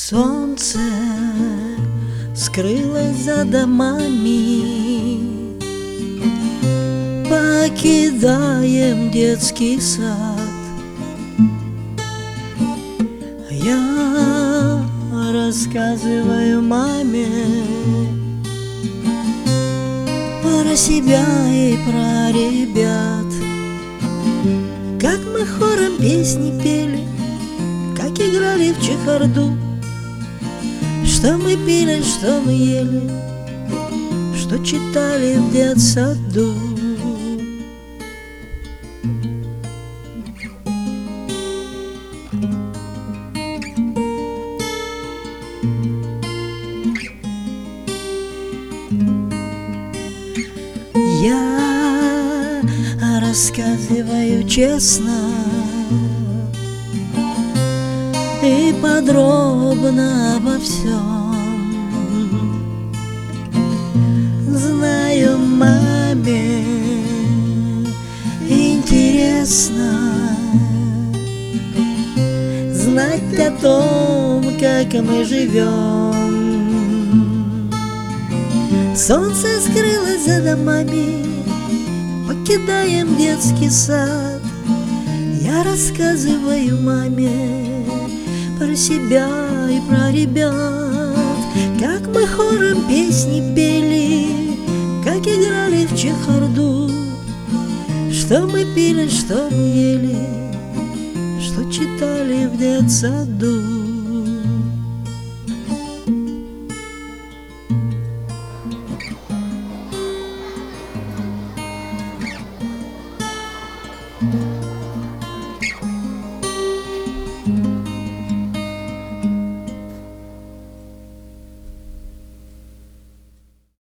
Солнце скрылось за домами, покидаем детский сад. Я рассказываю маме про себя и про ребят, как мы хором песни пели, как играли в чехарду, что мы пили, что мы ели, что читали в детсаду. Я рассказываю честно и подробно обо всем. Знаю, маме интересно знать о том, как мы живем. Солнце скрылось за домами, покидаем детский сад. Я рассказываю маме про себя и про ребят, как мы хором песни пели, как играли в чехарду, что мы пили, что мы ели, что читали в детсаду.